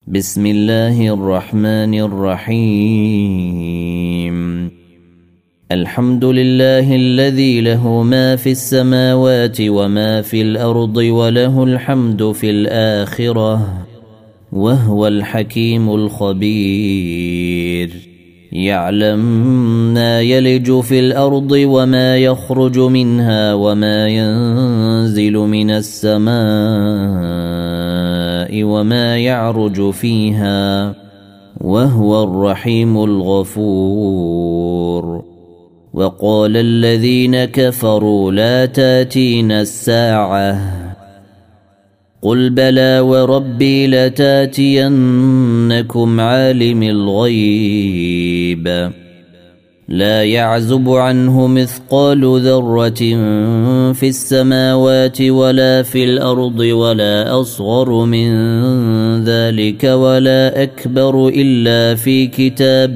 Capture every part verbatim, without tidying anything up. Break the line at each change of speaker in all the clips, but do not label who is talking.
بسم الله الرحمن الرحيم. الحمد لله الذي له ما في السماوات وما في الأرض وله الحمد في الآخرة وهو الحكيم الخبير. يعلم ما يلج في الأرض وما يخرج منها وما ينزل من السماء وما يعرج فيها وهو الرحيم الغفور. وقال الذين كفروا لا تاتينا الساعة قل بلى وربي لتاتينكم عالم الغيب لا يعزب عنه مثقال ذرة في السماوات ولا في الأرض ولا أصغر من ذلك ولا أكبر إلا في كتاب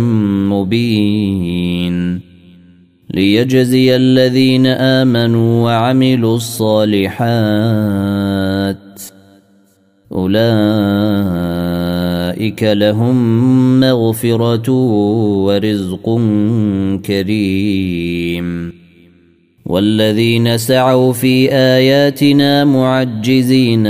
مبين ليجزي الذين آمنوا وعملوا الصالحات أولئك لهم مغفرة ورزق كريم. والذين سعوا في آياتنا معجزين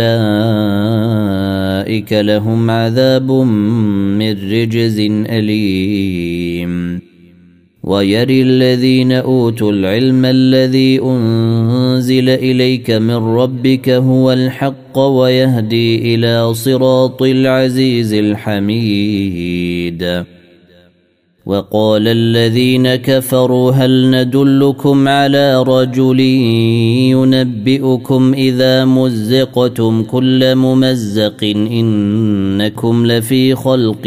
أولئك لهم عذاب من رجز أليم. ويري الذين أوتوا العلم الذي أنزل إليك من ربك هو الحق ويهدي إلى صراط العزيز الحميد. وقال الذين كفروا هل ندلكم على رجل ينبئكم إذا مزقتم كل ممزق إنكم لفي خلق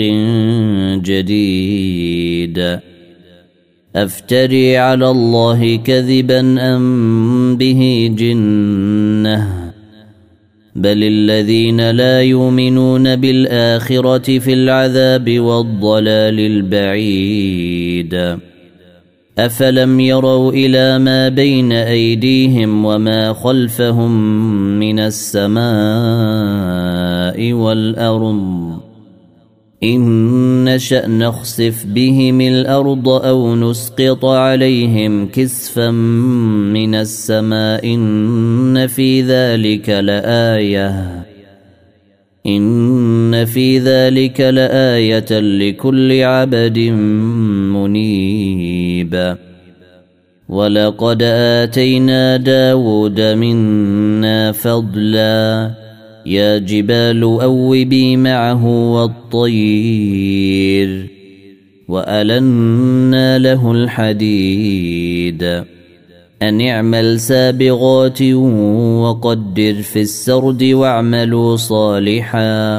جديد أفتري على الله كذبا أم به جنة بل الذين لا يؤمنون بالآخرة في العذاب والضلال البعيد. أفلم يروا إلى ما بين أيديهم وما خلفهم من السماء والأرض إن نشأ نخسف بهم الأرض أو نسقط عليهم كسفا من السماء إن في ذلك لآية إن في ذلك لآية لكل عبد منيب. ولقد آتينا داود منا فضلا يا جبال أوبي معه والطير وألنا له الحديد أن اعمل سابغات وقدر في السرد واعملوا صالحا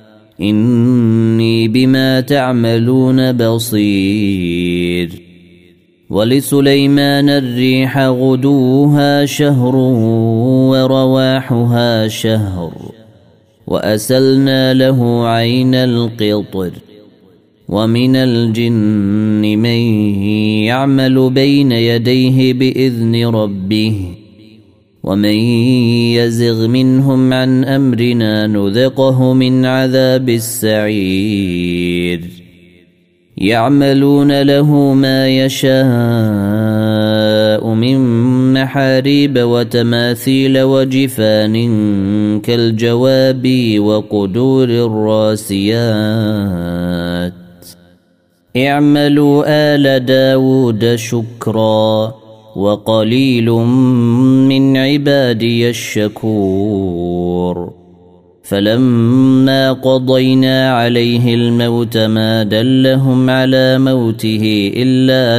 إني بما تعملون بصير. ولسليمان الريح غدوها شهر ورواحها شهر وأسلنا له عين القطر. ومن الجن من يعمل بين يديه بإذن ربه ومن يزغ منهم عن أمرنا نذقه من عذاب السعير. يعملون له ما يشاء من محاريب وتماثيل وجفان كالجواب وقدور الراسيات اعملوا آل داود شكرا وقليل من عبادي الشكور. فلما قضينا عليه الموت ما دلهم على موته إلا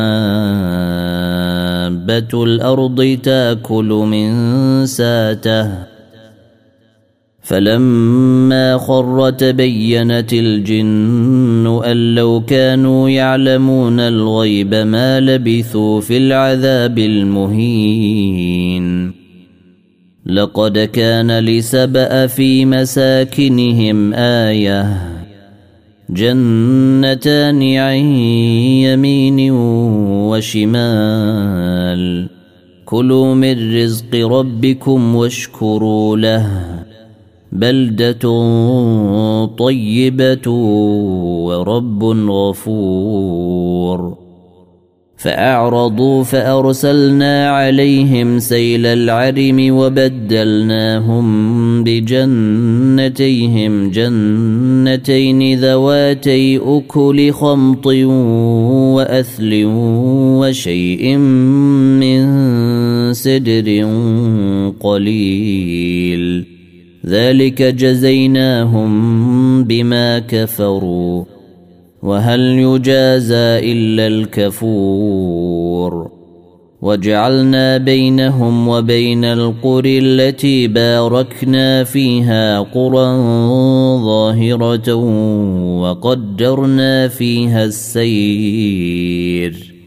دابة الأرض تأكل من ساته فلما خر تبينت الجن أن لو كانوا يعلمون الغيب ما لبثوا في العذاب المهين. لقد كان لسبأ في مساكنهم آية جنتان عن يمين وشمال كلوا من رزق ربكم واشكروا له بلدة طيبة ورب غفور. فأعرضوا فأرسلنا عليهم سيل العرم وبدلناهم بجنتيهم جنتين ذواتي أكل خمط وأثل وشيء من سدر قليل ذلك جزيناهم بما كفروا وهل يجازى إلا الكفور. وجعلنا بينهم وبين القرى التي باركنا فيها قرى ظاهرة وقدرنا فيها السير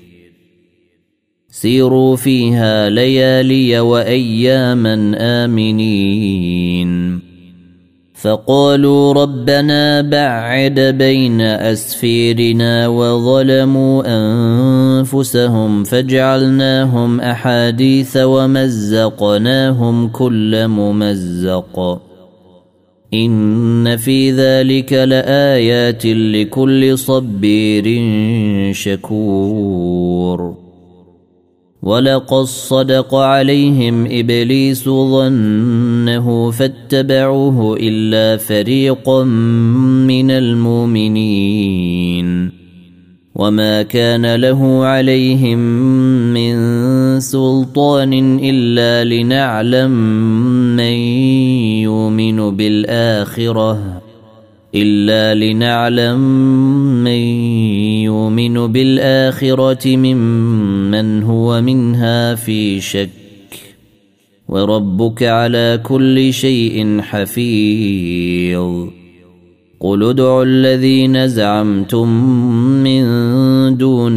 سيروا فيها ليالي وأياما آمنين. فقالوا ربنا بعد بين أسفيرنا وظلموا أنفسهم فجعلناهم أحاديث ومزقناهم كل ممزق إن في ذلك لآيات لكل صبير شكور. ولقد صدق عليهم إبليس ظنه فاتبعوه إلا فريقا من المؤمنين وما كان له عليهم من سلطان إلا لنعلم من يؤمن بالآخرة إلا لنعلم من يؤمن بالآخرة ممن هو منها في شك وربك على كل شيء حفيظ. قل ادعوا الذين زعمتم من دون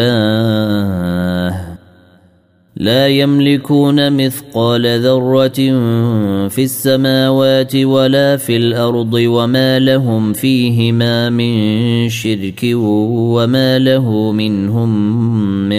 الله لا يملكون مثقال ذرة في السماوات ولا في الأرض وما لهم فيهما من شرك وما له منهم من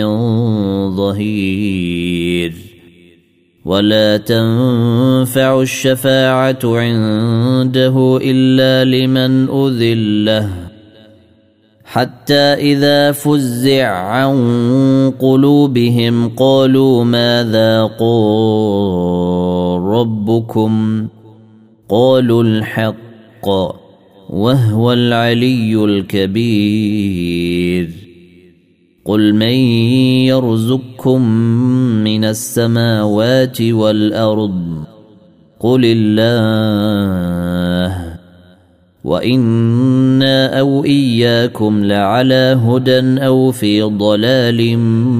ظهير. ولا تنفع الشفاعة عنده إلا لمن أذن له حتى إذا فزع عن قلوبهم قالوا ماذا قال ربكم قالوا الحق وهو العلي الكبير. قل من يرزقكم من السماوات والأرض قل الله وإنا أو إياكم لعلى هدى أو في ضلال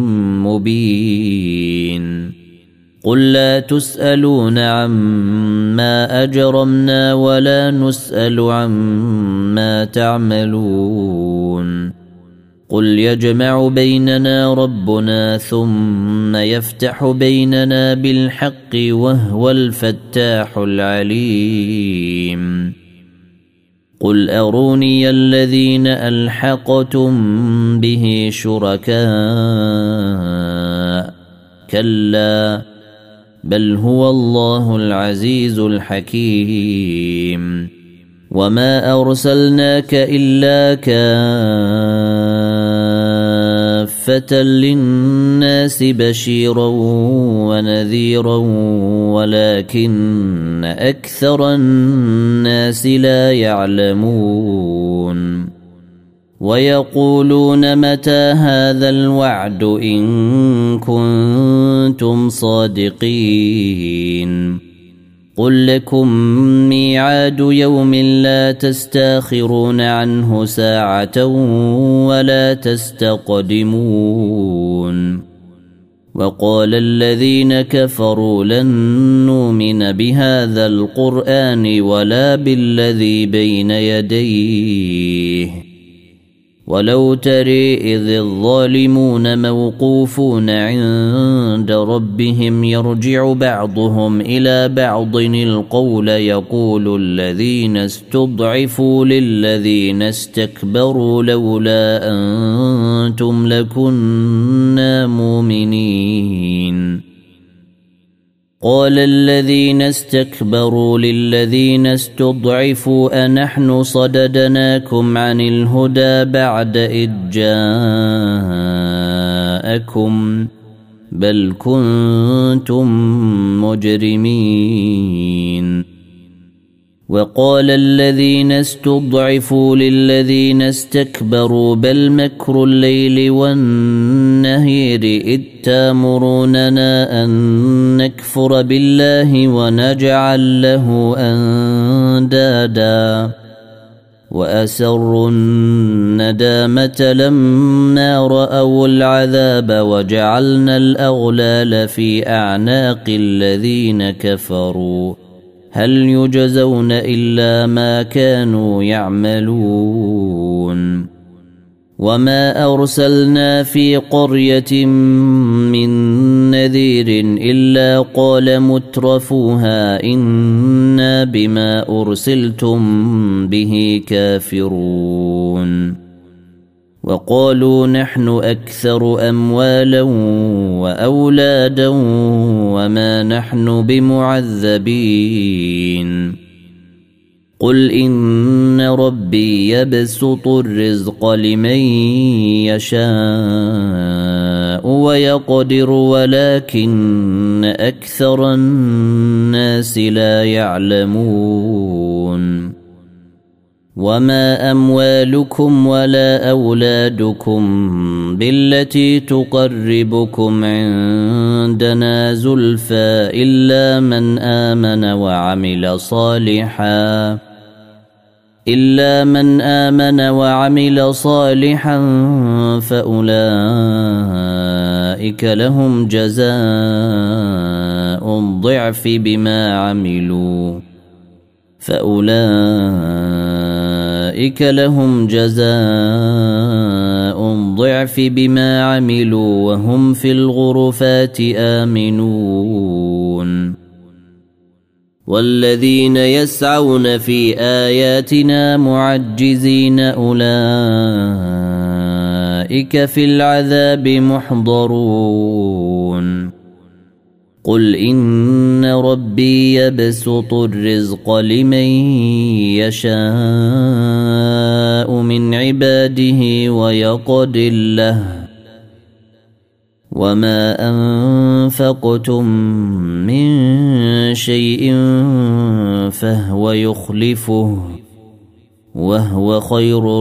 مبين. قل لا تسألون عما أجرمنا ولا نسأل عما تعملون. قل يجمع بيننا ربنا ثم يفتح بيننا بالحق وهو الفتاح العليم. قل أروني الذين ألحقتم به شركاء كلا بل هو الله العزيز الحكيم. وما أرسلناك إلا كافة للناس بشيرا ونذيرا ولكن أكثر الناس لا يعلمون. ويقولون متى هذا الوعد إن كنتم صادقين. قل لكم ميعاد يوم لا تستاخرون عنه ساعة ولا تستقدمون. وقال الذين كفروا لن نؤمن بهذا القرآن ولا بالذي بين يديه ولو ترى إذ الظالمون موقوفون عند ربهم يرجع بعضهم إلى بعض القول يقول الذين استضعفوا للذين استكبروا لولا أنتم لكنا مؤمنين. وقال الذين استكبروا للذين استضعفوا أنحن صددناكم عن الهدى بعد إذ جاءكم بل كنتم مجرمين. وقال الذين استضعفوا للذين استكبروا بل مكر الليل والنهير إذ تامروننا أن نكفر بالله ونجعل له أندادا وأسروا الندامة لما رأوا العذاب وجعلنا الأغلال في أعناق الذين كفروا هل يجزون إلا ما كانوا يعملون. وما أرسلنا في قرية من نذير إلا قال مترفوها إنا بما أرسلتم به كافرون. وقالوا نحن أكثر أموالا وأولادا وما نحن بمعذبين. قل إن ربي يبسط الرزق لمن يشاء ويقدر ولكن أكثر الناس لا يعلمون. وما أموالكم ولا أولادكم بالتي تقربكم عندنا زلفى إلا من آمن وعمل صالحا إلا من آمن وعمل صالحا فأولئك لهم جزاء الضعف بما عملوا فأولئك لهم جزاء الضعف بما عملوا وهم في الغرفات آمنون. والذين يسعون في آياتنا معجزين أولئك في العذاب محضرون. قل إن ربي يبسط الرزق لمن يشاء من عباده ويقدر له وما أنفقتم من شيء فهو يخلفه وهو خير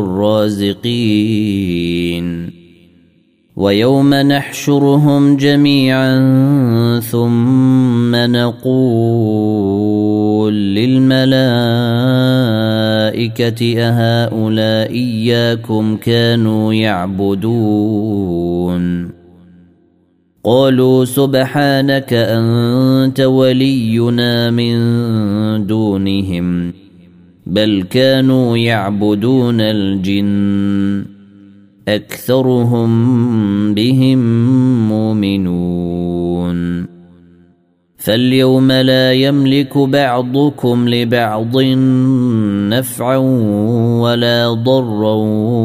الرازقين. ويوم نحشرهم جميعا ثم نقول للملائكة أهؤلاء إياكم كانوا يعبدون قالوا سبحانك أنت ولينا من دونهم بل كانوا يعبدون الجن أكثرهم بهم مؤمنون. فاليوم لا يملك بعضكم لبعض نفعا ولا ضرا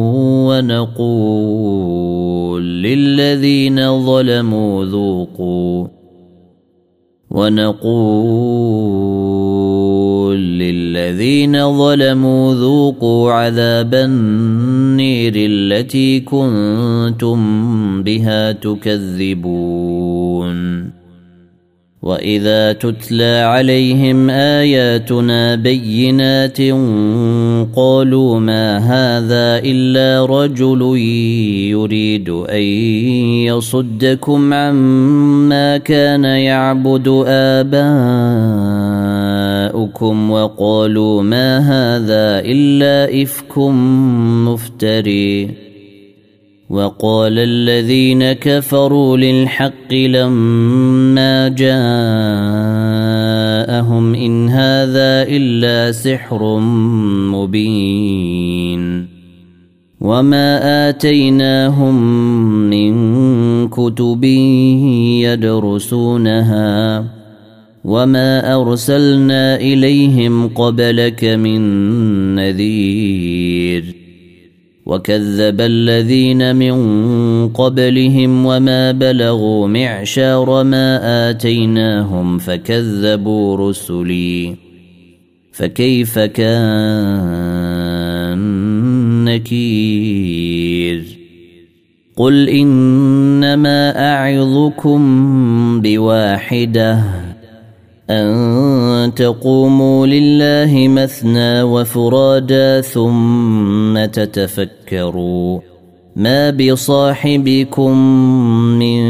ونقول للذين ظلموا ذوقوا ونقول للذين ظلموا ذوقوا عذاب النير التي كنتم بها تكذبون. وإذا تتلى عليهم آياتنا بينات قالوا ما هذا إلا رجل يريد أن يصدكم عما كان يعبد آباؤكم وقالوا ما هذا إلا إفك مفتري. وقال الذين كفروا للحق لما جاءهم إن هذا إلا سحر مبين. وما آتيناهم من كتب يدرسونها وما أرسلنا إليهم قبلك من نذير وكذب الذين من قبلهم وما بلغوا معشار ما آتيناهم فكذبوا رسلي فكيف كان نكير قل إنما أعظكم بواحدة أن تقوموا لله مثنى وفرادا ثم تتفكروا ما بصاحبكم من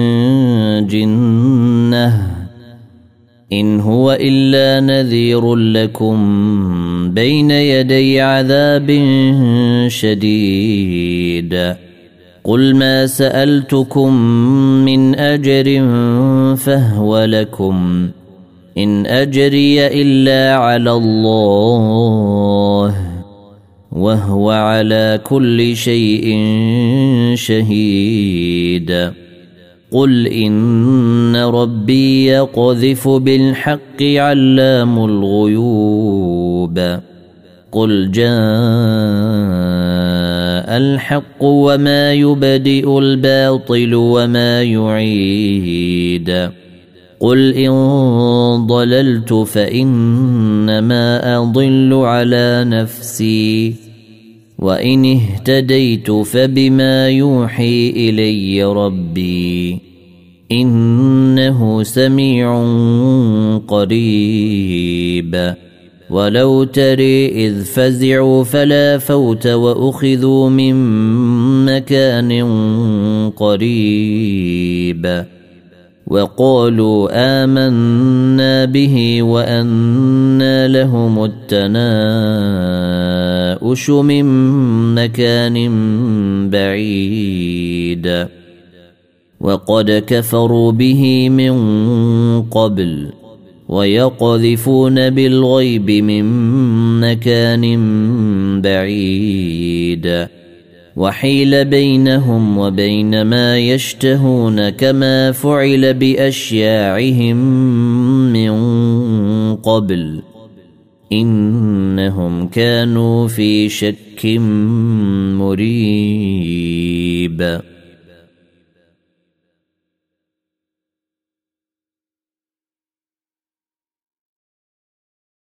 جنة إن هو إلا نذير لكم بين يدي عذاب شديد قل ما سألتكم من أجر فهو لكم إن أجري إلا على الله وهو على كل شيء شهيد قل إن ربي يقذف بالحق علام الغيوب قل جاء الحق وما يبدئ الباطل وما يعيد قل إن ضللت فإنما أضل على نفسي وإن اهتديت فبما يوحي إلي ربي إنه سميع قريب ولو تري إذ فزعوا فلا فوت وأخذوا من مكان قريب وقالوا آمنا به وأنى لهم التناؤش من مكان بعيد وقد كفروا به من قبل ويقذفون بالغيب من مكان بعيد وحيل بينهم وبين ما يشتهون كما فعل بأشياعهم من قبل إنهم كانوا في شك مريب.